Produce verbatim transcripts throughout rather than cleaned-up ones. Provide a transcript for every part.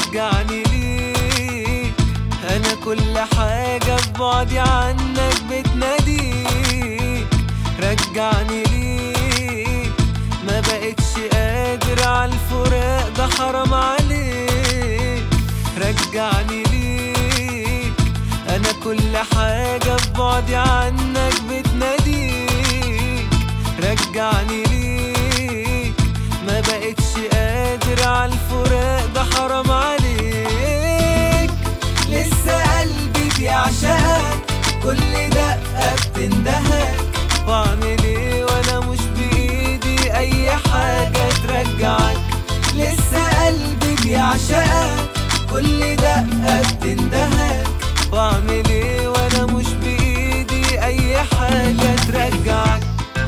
رجعني ليك. انا كل حاجة في بعدي عنك بتناديك. رجعني ليك، ما بقتش قادر عالفراق ده حرام عليك. رجعني ليك، انا كل حاجة في بعدي عنك بتناديك. رجعني ليك، ما بقتش قادر عالفراق ده حرام عليك. لسه قلبي بيعشقك، كل دقة بتندهك. واعمل ايه وانا مش بايدي اي حاجة ترجعك. لسه قلبي بيعشقك، كل دقة بتندهك. واعمل ايه وانا مش بايدي اي حاجة ترجعك.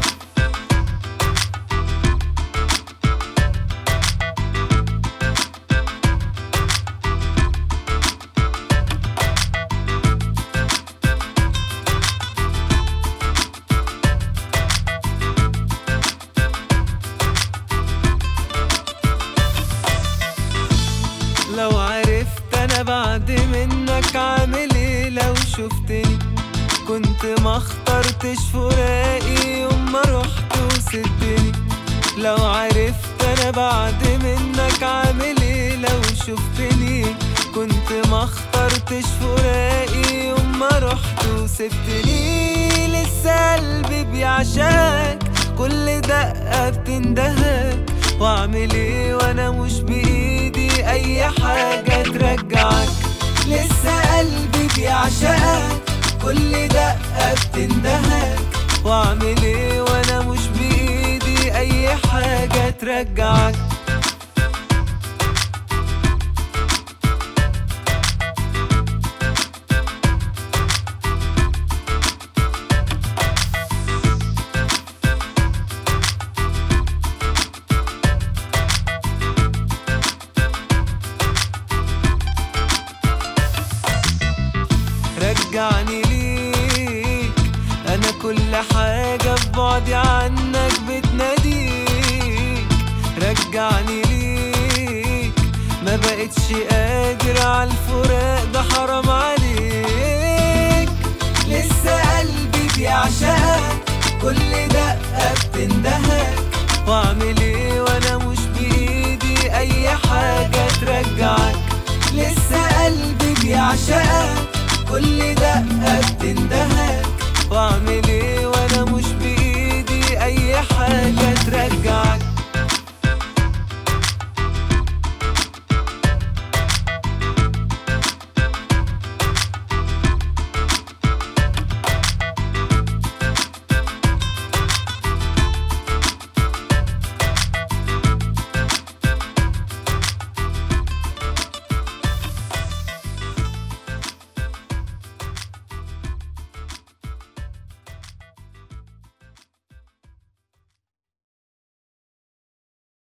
لو عرفت انا بعد منك عامل ايه، لو شفتني كنت ما اخترتش فراقي يوم ما رحت وسبتني. لو عرفت انا بعد منك عامل ايه، لو شفتني كنت ما اخترتش فراقي يوم ما رحت وسبتني. لسه قلبي بيعشقك، كل دقة بتندهك. واعمل ايه وانا مش بايدي اي حاجة ترجعك. لسه قلبي بيعشقك، كل دقة بتندهك. واعمل ايه وانا مش بايدي اي حاجة ترجعك. رجعني ليك، انا كل حاجة في بعدي عنك بتناديك. رجعني ليك، ما بقتش قادر عالفراق ده حرام عليك. لسه قلبي بيعشقك، كل دقة بتندهك. واعمل ايه وانا مش بايدي اي حاجة ترجعك. لسه قلبي بيعشقك، كل دقة بتندهك. واعمل ايه